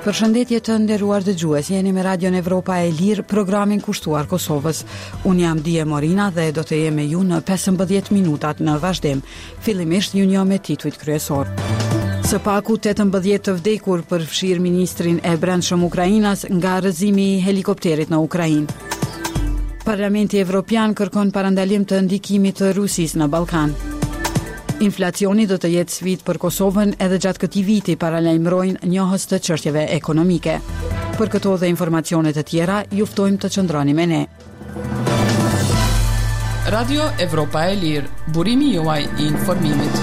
Përshëndetje të nderuar dëgjues, jeni me Radion Evropa e Lirë, programin kushtuar Kosovës. Unë jam Dije Morina dhe do të jem me ju në 15 minutat në vazhdim. Fillimisht ju njoh me titujt kryesor. Së paku 18 të vdekur përfshir ministrin e brendshëm Ukrainas nga rrëzimi i helikopterit në Ukrainë. Parlamenti Evropian kërkon parandalim të ndikimit të Rusisë në Ballkan. Inflacioni do të jetë sfidë për Kosovën edhe gjatë këtij viti, paralajmërojnë njohës të çështjeve ekonomike. Për këto dhe informacione të tjera, ju ftojmë të qëndroni me ne. Radio Evropa e Lirë, burimi juaj i informimit.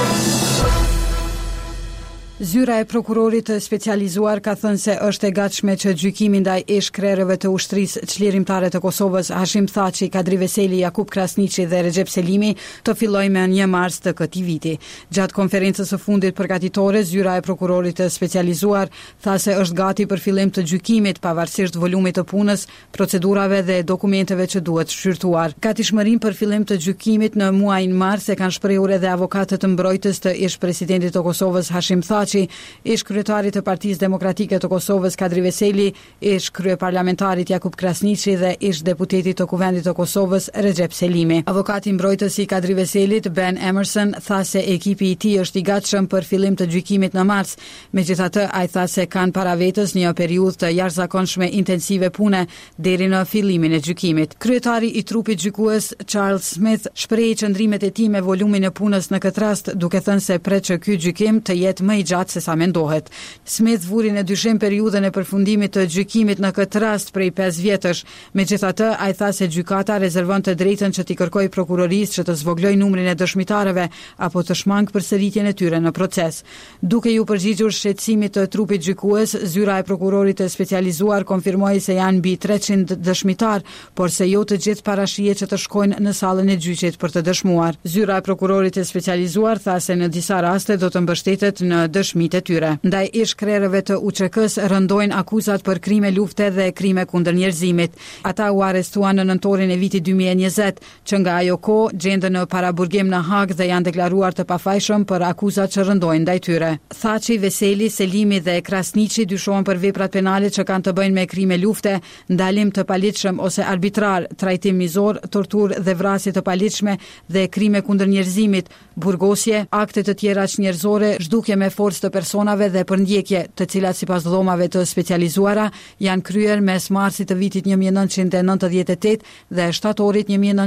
Zyra e prokurorit të specializuar ka thënë se është e gatshme që gjykimi ndaj ish-krerëve të ushtrisë çlirimtare të Kosovës Hashim Thaçi, Kadri Veseli, Jakub Krasniqi dhe Recep Selimi të fillojë me 1 mars të këtij viti. Gjatë konferencës së fundit përgatitore, zyra e prokurorit të specializuar tha se është gati për fillim të gjykimit pavarësisht volumit të punës, procedurave dhe dokumenteve që duhet shqyrtuar. Gatishmërinë për fillim të gjykimit në muajin mars e kanë shprehur edhe avokatët të mbrojtës të ish-presidentit të Kosovës Hashim Thaçi, ish kryetarit të Partisë Demokratike të Kosovës Kadri Veseli, ish kryeparlamentarit Jakub Krasniqi dhe ish deputeti të Kuvendit të Kosovës Recep Selimi. Avokati mbrojtës i Kadri Veselit, Ben Emerson, tha se ekipi i tij është i gatshëm për fillim të gjykimit në mars. Megjithatë, ai tha se kanë para vetës një periudhë të jashtëzakonshme intensive pune deri në fillimin e gjykimit. Kryetari i trupit gjykues Charles Smith shprehi qëndrimet e tij me volumin e punës në këtë rast, duke thënë se pret që ky gjykim të jetë më i gjatë se sa mendohet. Smith vuri në dyshim periudhën e përfundimit të gjykimit në këtë rast prej 5 vjetësh. Megjithatë, ai tha se gjykata rezervon të drejtën që t'i kërkojë prokurorisë që të zvogëlojë numrin e dëshmitarëve apo të shmangë përsëritjen e tyre në proces. Duke ju përgjigjur shqetësimit të trupit gjykues, zyra e prokurorit të specializuar konfirmoi se janë mbi 300 dëshmitar, por se jo të gjithë parashihet që të shkojnë në sallën e gjyqit për të dëshmuar. Zyra e prokurorit të specializuar tha se në disa raste do të mbështetet në dëshmitë e tyre. Ndaj ish-krerëve të UÇK-s rëndojnë akuzat për krime lufte dhe krime kundër njerëzimit. Ata u arrestuan në nëntorin e vitit 2020, që nga ajo kohë gjenden në paraburgim në Hag dhe janë deklaruar të pafajshëm për akuzat që rëndojnë ndaj tyre. Thaçi, Veseli, Selimi dhe Krasniqi dyshohen për veprat penale që kanë të bëjnë me krime lufte, ndalim të paligjshëm ose arbitrar, trajtim mizor, torturë dhe vrasje të paligjshme dhe krime kundër njerëzimit, burgosje, akte të tjera njerëzore, zhdukje me forcë të personave dhe përndjekje, të cilat sipas dhomave të specializuara janë kryer mes marsit të vitit 1998 dhe shtatorit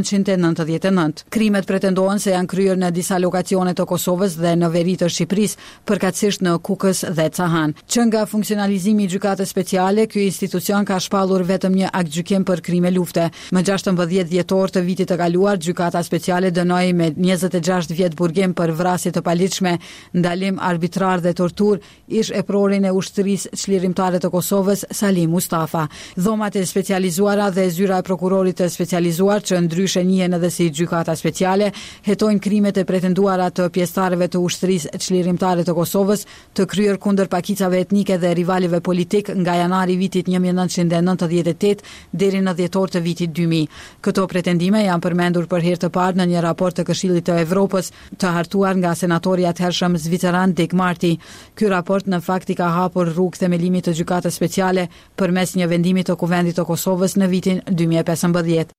1999. Krimet pretendohen se janë kryer në disa lokacione të Kosovës dhe në veri të Shqipërisë, përkatësisht në Kukës dhe Cahan. Që nga funksionalizimi i gjykatës speciale, ky institucion ka shpallur vetëm një akt gjykim për krime lufte. Më 16 dhjetor të vitit të kaluar, gjykata speciale dënoi me 26 vjet burgim për vrasje të paligjshme, ndalim arbitrar dhe tortur ish e prorin e ushtrisë çlirimtare të Kosovës Salim Mustafa. Dhomat e specializuara dhe zyra e prokurorit të specializuar, që ndryshe njihen edhe si gjykata speciale, hetojnë krimet e pretenduara të pjesëtarëve të ushtrisë çlirimtare të Kosovës të kryer kundër pakicave etnike dhe rivalëve politik nga janari vitit 1998 deri në dhjetor të vitit 2000. Këto pretendime janë përmendur për herë të parë në një raport të Këshillit të Evropës, të hartuar nga senatori atëhershëm zviceran Dick Marty. Ky raport në fakt i ka hapur rrugë themelimit të gjykatës speciale përmes një vendimi të Kuvendit të Kosovës në vitin 2015.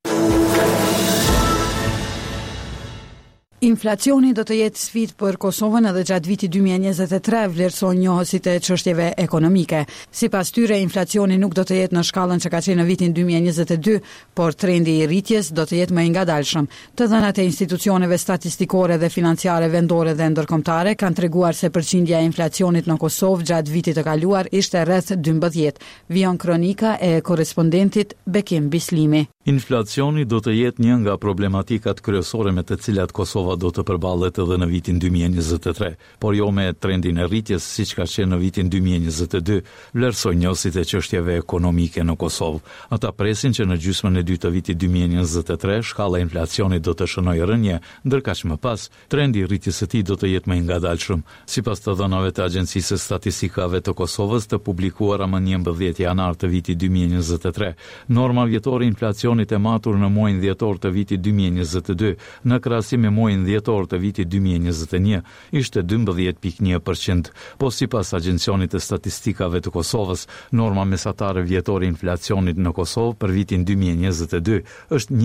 Inflacioni do të jetë sfidë për Kosovën edhe gjatë vitit 2023, vlerëson njohësit e çështjeve ekonomike. Sipas tyre, inflacioni nuk do të jetë në shkallën që ka qenë në vitin 2022, por trendi i rritjes do të jetë më i ngadalshëm. Të dhënat e institucioneve statistikore dhe financiare vendore dhe ndërkombëtare kanë treguar se përqindja e inflacionit në Kosovë gjatë vitit të kaluar ishte rreth 12. Vion kronika e korrespondentit Bekim Bislimi. Inflacioni do të jetë një nga problematikat kryesore me të cilat Kosova do të përballet edhe në vitin 2023, por jo me trendin e rritjes siç ka qenë në vitin 2022, vlerësojnë njohësit e çështjeve ekonomike në Kosovë. Ata presin që në gjysmën e dytë të vitit 2023 shkalla e inflacionit do të shënojë rënje, ndërkaq më pas trendi i rritjes së tij do të jetë më i ngadalshëm. Sipas të dhënave të Agjencisë së Statistikave të Kosovës të publikuara më 11 janar të vitit 2023, norma vjetore inflacioni inflacionit e matur në muajin dhjetor të vitit 2022 në krahasim me muajin dhjetor të vitit 2021 ishte 12.1%, po sipas Agjencionit të Statistikave të Kosovës, norma mesatare vjetore e inflacionit në Kosovë për vitin 2022 është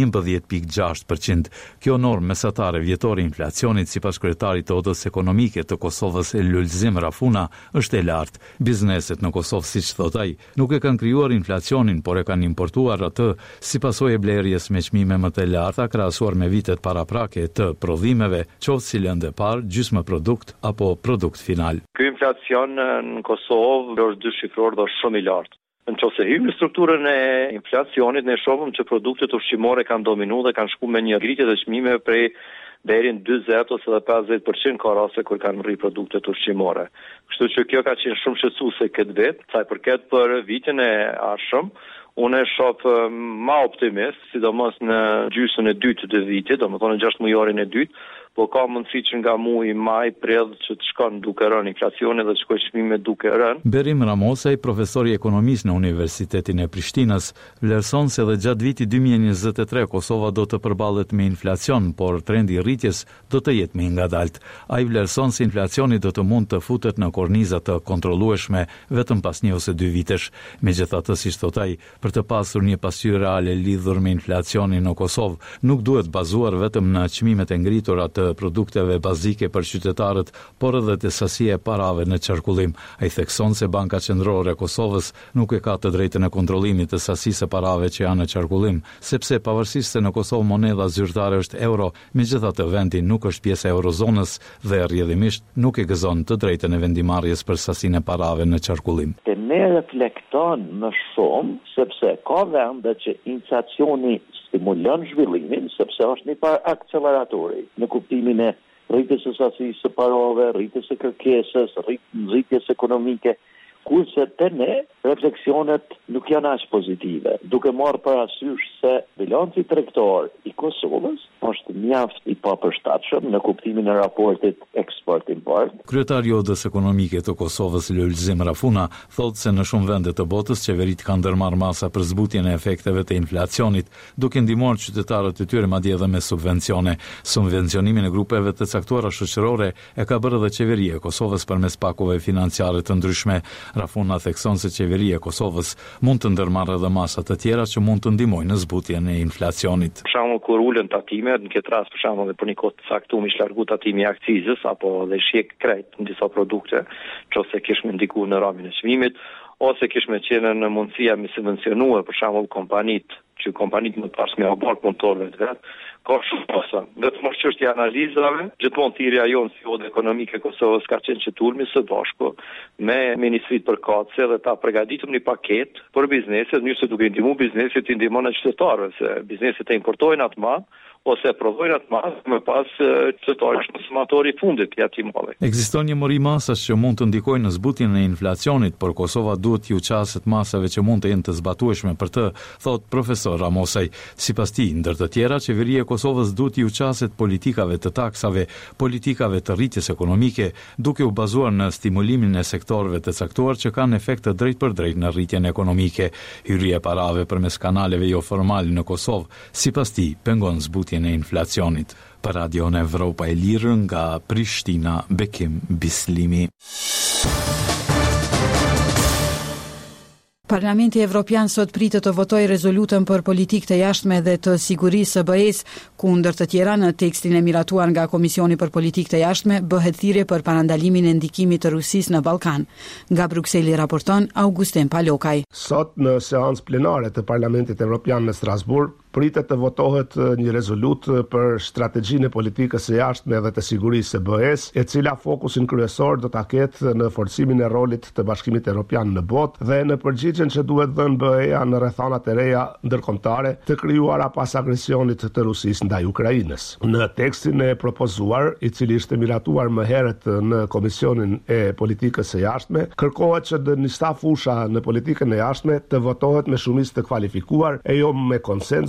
11.6%. Kjo normë mesatare vjetore e inflacionit sipas kryetarit të Odës Ekonomike të Kosovës Lulzim Rafuna është e lartë. Bizneset në Kosovë, siç thot ai, nuk e kanë krijuar inflacionin, por e kanë importuar atë si pasojë e blerjes me çmime më të larta krahasuar me vitet paraprake të prodhimeve, qoftë si lëndë parë, gjysmë produkt apo produkt final. Ky inflacion në Kosovë është dyshifror dhe shumë i lartë. Nëse hym në strukturën e inflacionit, ne shohim që produktet ushqimore kanë dominuar dhe kanë shkuar me një rritje të çmimeve prej deri në 40 ose 50% ka raste kur kanë rri produktet ushqimore. Kështu që kjo ka qenë shumë shqetësuese këtë vit, sa i përket për vitin e ardhshëm. Unë shoh më optimist, sidomos në gjysmën e dytë të vitit, domethënë në 6 mujorin e dytë, po ka mundësi që nga muaji maj prill që të shkon duke rënë inflacioni dhe të shkojë çmimet duke rënë. Berim Ramosaj, profesor i ekonomisë në Universitetin e Prishtinës, vlerëson se edhe gjatë vitit 2023 Kosova do të përballet me inflacion, por trendi i rritjes do të jetë më i ngadalt. Ai vlerëson se inflacioni do të mund të futet në korniza të kontrollueshme vetëm pas 1 ose 2 vitesh. Megjithatë, siç thot ai, për të pasur një pasqyrë reale lidhur me inflacionin në Kosovë, nuk duhet bazuar vetëm në çmimet e ngritura të produkteve bazike për qytetarët, por edhe të sasia e parave në qarkullim. Ai thekson se Banka Qendrore e Kosovës nuk e ka të drejtën e kontrollimit të sasisë e parave që janë në qarkullim, sepse pavarësisht se në Kosovë monedha zyrtare është euro, megjithatë vendi nuk është pjesë e eurozonës dhe rrjedhimisht nuk e gëzon të drejtën e vendimarrjes për sasinë e parave në qarkullim. Ne reflekton më shumë sepse ka vende që inflacioni stimulon zhvillimin, sepse është një par akceleratori në kuptimin e rritjes së sasisë së parave, rritjes së kërkesës, rritjes ekonomike, kurse te ne refleksionet nuk janë aq pozitive, duke marrë parasysh se bilanci tregtar i Kosovës është mjaft i papërshtatshëm në kuptimin e raportit eksport-import. Kryetari i Odës Ekonomike të Kosovës Lulzim Rafuna thotë se në shumë vende të botës qeveritë kanë ndërmarrë masa për zbutjen e efekteve të inflacionit, duke ndihmuar qytetarët e tyre madje edhe me subvencione. Subvencionimin e grupeve të caktuara shoqërore e ka bërë edhe qeveria e Kosovës përmes pakove financiare të ndryshme. Rafuna thekson se qeveria e Kosovës mund të ndërmarrë edhe masa të tjera që mund të ndihmojnë në zbutjen e inflacionit. Për shembull, kur ulën tatimet, në këtë rast për shembull për një kohë të caktuar ish largu tatimi i akcizës apo dhe shjek krejt në disa produkte, nëse kishme ndikuar në ramin e çmimit, ose kishme qenë në mundësia me subvencionuar për shembull kompanitë më pas me abort punëtorëve të vet, ka shumë posa. Vetëm çështja e analizave, gjithmonë thirrja jonë si Odë Ekonomike e Kosovës ka qenë që tulmi së bashku me Ministritë përkatëse dhe ta përgatitëm një paketë për bizneset, mënyrë se duke ndihmuar bizneset të ndihmojnë qytetarëve, se bizneset e importojnë atë madh ose prodhojnë atë madh, më pas qytetarët është konsumatori i fundit i atij malli. Ekziston një mori masash që mund të ndikojnë në zbutjen e inflacionit, por Kosova duhet t'ju qaset masave që mund të jenë të zbatueshme për të, thot profesor Ramosaj. Sipas tij, ndër të tjera, qeveria e Kosovës duhet t'ju qaset politikave të taksave, politikave të rritjes ekonomike, duke u bazuar në stimulimin e sektorëve të caktuar që kanë efekt të drejtë për drejtë në rritjen ekonomike. Hyrja e parave përmes kanaleve jo formale në Kosovë, sipas tij, pengon zbutjen e inflacionit. Për Radion Evropa e Lirë nga Prishtina, Bekim Bislimi. Parlamenti Evropian sot pritet të votojë rezolutën për politikë të jashtme dhe të sigurisë së BE-s, ku ndër të tjera në tekstin e miratuar nga Komisioni për Politikë të Jashtme bëhet thirrje për parandalimin e ndikimit të Rusisë në Ballkan. Nga Brukseli raporton Augustin Palokaj. Sot në seancë plenare të Parlamentit Evropian në Strasburg pritet të votohet një rezolutë për strategjinë e politikës së jashtme dhe të sigurisë së BE-s, e cila fokusin kryesor do ta ketë në forcimin e rolit të Bashkimit Evropian në botë dhe në përgjigjen që duhet dhënë BE-ja në rrethanat e reja ndërkombëtare të krijuara pas agresionit të Rusisë ndaj Ukrainës. Në tekstin e propozuar, i cili ishte miratuar më herët në Komisionin e Politikës së Jashtme, kërkohet që disa fusha në politikën e jashtme të votohet me shumicë të kualifikuar e jo me konsenzus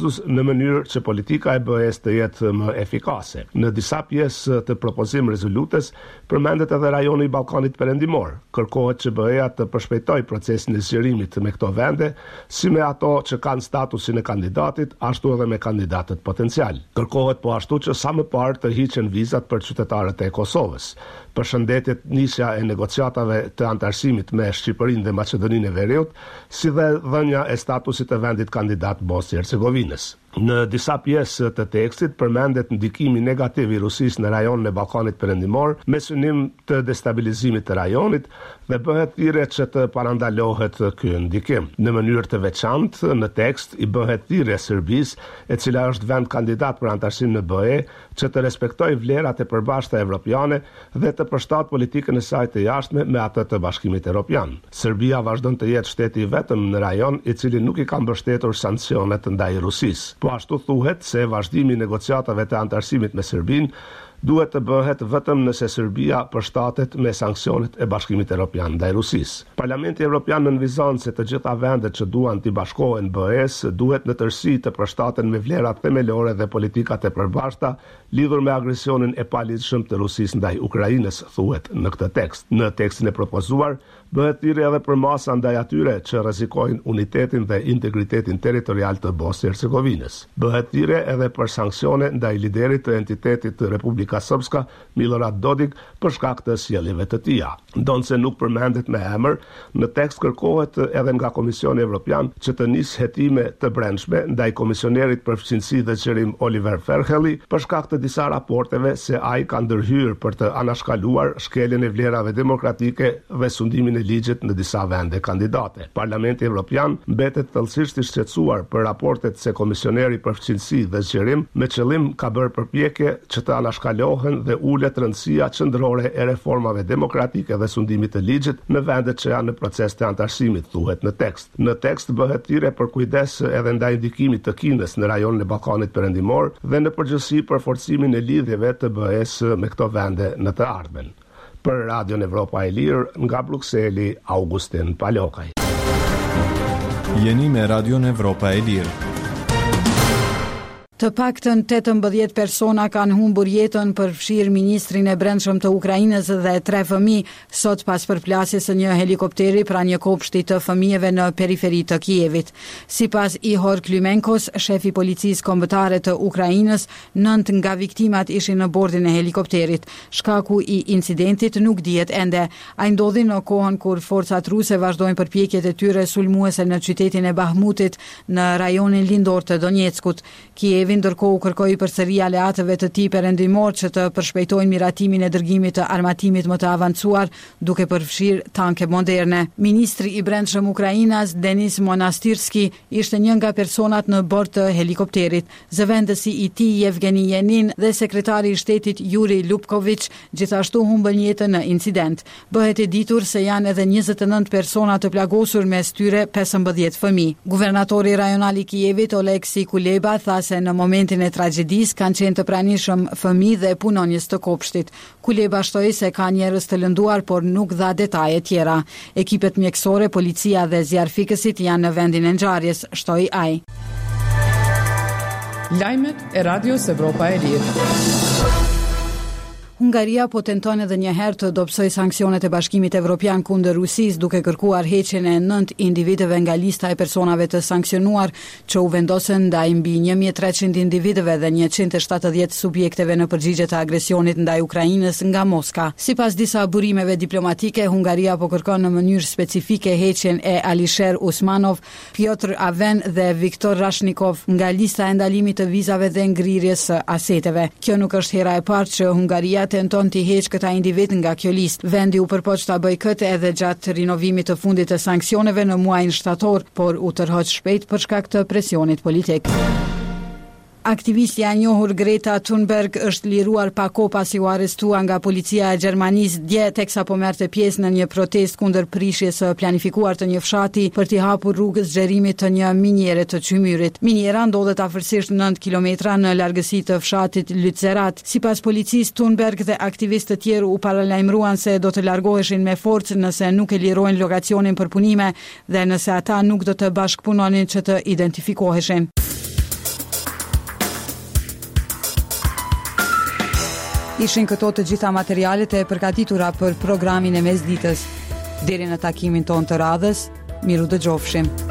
status në mënyrë që politika e BE-s të jetë më efikase. Në disa pjesë të propozim rezolutes përmendet edhe rajoni i Ballkanit Perëndimor. Kërkohet që BE-ja të përshpejtojë procesin e zgjerimit me këto vende, si me ato që kanë statusin e kandidatit, ashtu edhe me kandidatët potencial. Kërkohet po ashtu që sa më parë të hiqen vizat për qytetarët e Kosovës. Përshëndetjet nisja e negociatave të antarësimit me Shqipërinë dhe Maqedoninë e Veriut, si dhe dhënia e statusit të vendit kandidat Bosnjë-Hercegovinës. Në disa pjesë të tekstit përmendet ndikimi negativ i Rusisë në rajonin e Ballkanit Perëndimor me synim të destabilizimit të rajonit dhe bëhet thirrje që të parandalohet ky ndikim. Në mënyrë të veçantë në tekst i bëhet thirrje Serbisë, e cila është vend kandidat për antarësim në BE, që të respektojë vlerat e përbashkëta evropiane dhe të përshtatë politikën e saj të jashtme me atë të Bashkimit Evropian. Serbia vazhdon të jetë shteti i vetëm në rajon i cili nuk i ka mbështetur sancionet ndaj Rusisë. Po ashtu thuhet se vazhdimi i negociatave të antarësimit me Serbinë duhet të bëhet vetëm nëse Serbia përshtatet me sanksionet e Bashkimit Evropian ndaj Rusisë. Parlamenti Evropian nënvizon se të gjitha vendet që duan të bashkohen BE-s duhet në tërësi të përshtaten me vlerat themelore dhe politikat e përbashkëta lidhur me agresionin e paligjshëm të Rusisë ndaj Ukrainës, thuhet në këtë tekst. Në tekstin e propozuar bëhet thirrje edhe për masa ndaj atyre që rrezikojnë unitetin dhe integritetin territorial të Bosnjë-Hercegovinës. Bëhet thirrje edhe për sanksione ndaj liderit të entitetit të Republika Srpska, Milorad Dodik, për shkak të sjelljeve të tija. Ndonse nuk përmendet me emër, në tekst kërkohet edhe nga Komisioni Evropian që të nisë hetime të brendshme ndaj komisionerit për fqinësi dhe zgjerim Oliver Ferhelli për shkak të disa raporteve se ai ka ndërhyrë për të anashkaluar shkeljen e vlerave demokratike dhe sundimin e ligjit në disa vende kandidate. Parlamenti Evropian mbetet thellësisht i shqetësuar për raportet se komisioneri për fqinësi dhe zgjerim me qëllim ka bërë përpjekje që të anashkalohen dhe ulet rëndësia qendrore e reformave demokratike dhe sundimit të ligjit në vendet që janë në proces të antarësimit, thuhet në tekst. Në tekst bëhet thirrje për kujdes edhe ndaj ndikimit të Kinës në rajonin e Ballkanit Perëndimor dhe në përgjithësi për forcimin e lidhjeve të BE-s me këto vende në të ardhmen. Për Radion Evropa e Lirë, nga Brukseli, Augustin Palokaj. Jeni me Radion Evropa e Lirë. Të paktën 18 persona kanë humbur jetën përfshirë ministrin e brendshëm të Ukrainës dhe 3 fëmijë sot pas përplasjes së një helikopteri pranë një kopshti të fëmijëve në periferi të Kievit. Sipas Ihor Klymenkos, shefi policisë kombëtare të Ukrainës, 9 nga viktimat ishin në bordin e helikopterit. Shkaku i incidentit nuk dihet ende. Ai ndodhi në kohën kur forcat ruse vazhdojnë përpjekjet e tyre sulmuese në qytetin e Bahmutit në rajonin lindor të Donjeckut. Kievi ndërkohë kërkoi përsëri aleatëve të tij perëndimor që të përshpejtojnë miratimin e dërgimit të armatimit më të avancuar, duke përfshirë tanke moderne. Ministri i brendshëm Ukrainas, Denis Monastirski, ishte një nga personat në bord të helikopterit. Zëvendësi i tij, Yevgeni Yenin, dhe sekretari i shtetit Yuri Lupkovic gjithashtu humbën jetën në incident. Bëhet e ditur se janë edhe 29 persona të plagosur, mes tyre 15 fëmijë. Guvernatori rajonal i Kievit, Oleksi Kuleba, tha se në momentin e tragjedisë kanë qenë të pranishëm fëmijë dhe punonjës të kopshtit. Kuleba shtoi se ka njerëz të lënduar, por nuk dha detaje tjera. Ekipet mjekësore, policia dhe zjarfikësit janë në vendin e ngjarjes, shtoi ai. Lajmet e Radios Evropa e Lirë. Hungaria po tenton edhe një herë të dobësojë sanksionet e Bashkimit Evropian kundër Rusisë, duke kërkuar heqjen e 9 individëve nga lista e personave të sanksionuar që u vendosën ndaj mbi 1300 individëve dhe 170 subjekteve në përgjigje të agresionit ndaj Ukrainës nga Moska. Sipas disa burimeve diplomatike, Hungaria po kërkon në mënyrë specifike heqjen e Alisher Usmanov, Piotr Aven dhe Viktor Rashnikov nga lista e ndalimit të vizave dhe ngrirjes së aseteve. Kjo nuk është hera e parë që Hungaria tenton të heqë këta individ nga kjo listë. Vendi u përpoq ta bëjë këtë edhe gjatë rinovimit të fundit të sanksioneve në muajin shtator, por u tërhoq shpejt për shkak të presionit politik. Aktivistja e njohur Greta Thunberg është liruar pa kohë pasi u arrestua nga policia e Gjermanisë dje teksa po merrte pjesë në një protestë kundër prishjes së planifikuar të një fshati për t'i hapur rrugës zgjerimit të një miniere të Qymyrit. Miniera ndodhet afërsisht 9 kilometra në largësi të fshatit Lützerath. Sipas policisë, Thunberg dhe aktivistë të tjerë u paralajmëruan se do të largoheshin me forcë nëse nuk e lirojnë lokacionin për punime dhe nëse ata nuk do të bashkëpunonin që të identifikoheshin. Ishin këto të gjitha materialet e përgatitura për programin e mesditës. Deri në takimin ton të radhës, miru dëgjofshim.